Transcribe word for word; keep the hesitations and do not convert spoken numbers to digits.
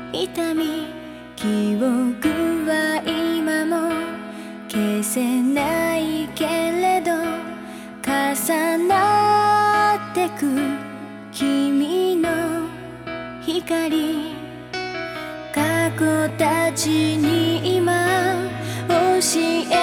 痛み記憶は今も消せないけれど重なってく君の光過去たちに今教え